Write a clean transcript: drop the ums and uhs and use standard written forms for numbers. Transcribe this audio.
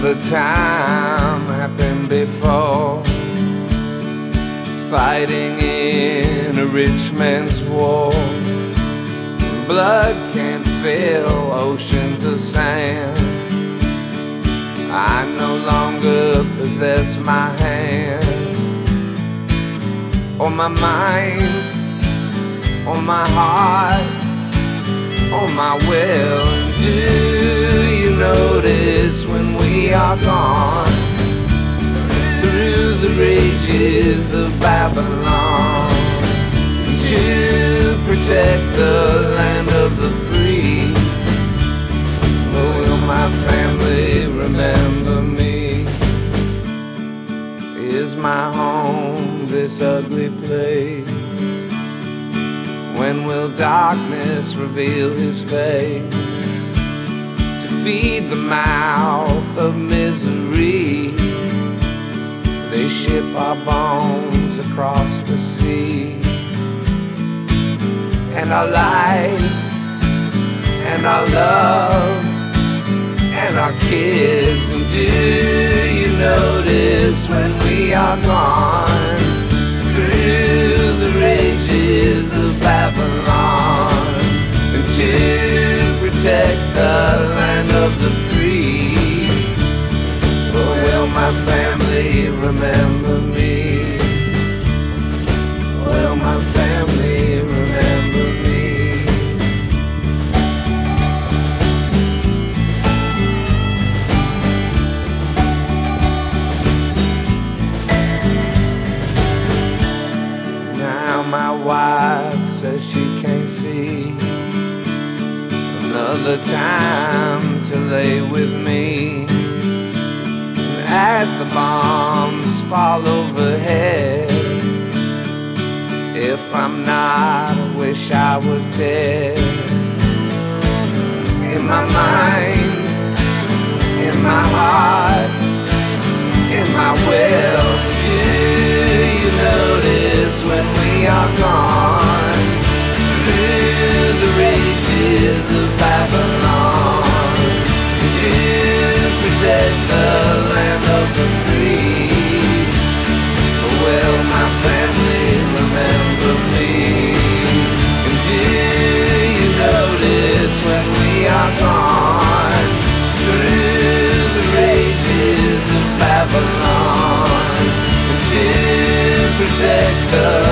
Another time happened before, fighting in a rich man's war. Blood can't fill oceans of sand. I no longer possess my hand, or my mind, or my heart, or my will. Do you notice when we are gone through the rages of Babylon, to protect the land of the free? Will my family remember me? Is my home this ugly place? When will darkness reveal his face to feed the mouth of misery? They ship our bones across the sea, and our life, and our love, and our kids. And do you notice when we are gone through the rages of Babylon, and to protect the land of the free? Or will my family remember me? Will my family remember me? Now my wife says she can't see another time to lay with me. As the bombs fall overhead, if I'm not, I wish I was dead. In my mind, in my heart, in my will. Do you notice when we are gone through the rages of Babylon, to protect the land of the free? Will my family remember me? And do you notice when we are gone through the rages of Babylon, to protect the